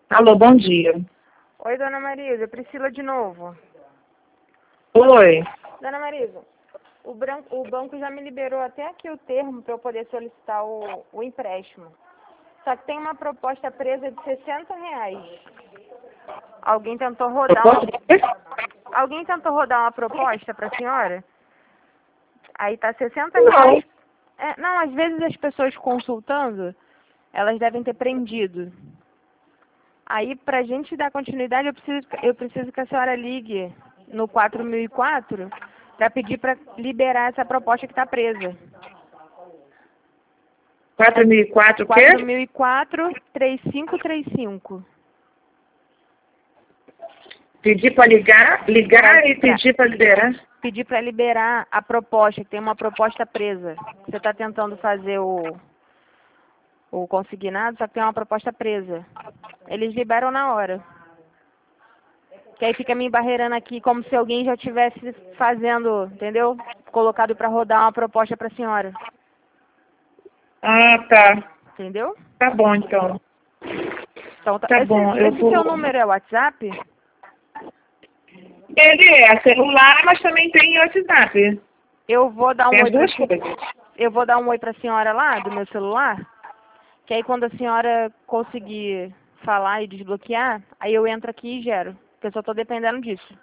Alô, bom dia. Oi, dona Marisa. Priscila de novo. Oi. Dona Marisa, o banco já me liberou até aqui o termo para eu poder solicitar o empréstimo. Só que tem uma proposta presa de R$ 60. Alguém tentou rodar Proposta de quê? Alguém tentou rodar uma proposta para a senhora? Aí tá R$ 60. Não. Não, às vezes as pessoas consultando, elas devem ter prendido. Aí, pra gente dar continuidade, eu preciso que a senhora ligue no 4004 para pedir para liberar essa proposta que está presa. 4004 o quê? 4004-3535. Pedir para ligar e pedir para liberar. Pedir para liberar a proposta, que tem uma proposta presa. Você está tentando fazer o consignado, só que tem uma proposta presa. Eles liberam na hora. Que aí fica me embarreirando aqui como se alguém já estivesse fazendo, entendeu? Colocado para rodar uma proposta para a senhora. Ah, tá. Entendeu? Tá bom, então. Então, Tá bom, eu esse vou... seu número é WhatsApp? Ele é celular, mas também tem WhatsApp. Eu vou dar um Tem as oi pra, duas coisas. eu vou dar um oi para a senhora lá, do meu celular. Que aí quando a senhora conseguir falar e desbloquear, aí eu entro aqui e gero. Porque eu só estou dependendo disso.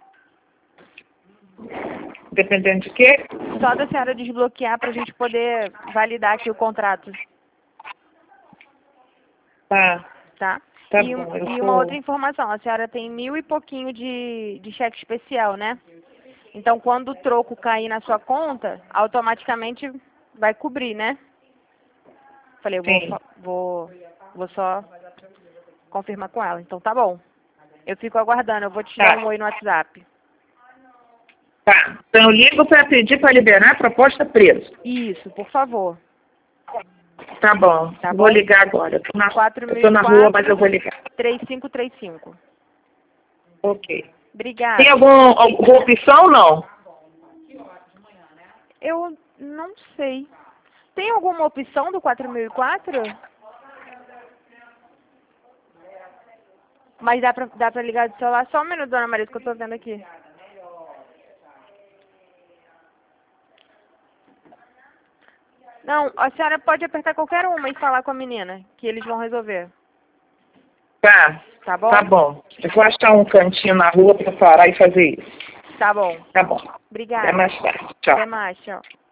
Dependendo de quê? Só da senhora desbloquear para a gente poder validar aqui o contrato, Tá. tá? Tá E, bom, eu e uma vou... outra informação, a senhora tem 1.000 e pouquinho de cheque especial, né? Então quando o troco cair na sua conta, automaticamente vai cobrir, né? Falei, Sim. vou só confirmar com ela. Então tá bom. Eu fico aguardando, eu vou te dar Tá. um oi no WhatsApp. Tá. Então eu ligo para pedir para liberar a proposta presa. Isso, por favor. Tá bom. Tá Vou bom? ligar agora. Eu tô na rua, mas eu 4004 vou ligar. 3535. Ok. Tem Obrigada. alguma opção, não? Eu não sei. Tem alguma opção do 4004? Mas dá pra ligar do celular? Só um minuto, dona Marisa, que eu tô vendo aqui. Não, a senhora pode apertar qualquer uma e falar com a menina, que eles vão resolver. Tá. Tá bom? Tá bom. Eu vou achar um cantinho na rua para parar e fazer isso. Tá bom. Tá bom. Até Obrigada. mais tarde. Tchau. Até mais, tchau.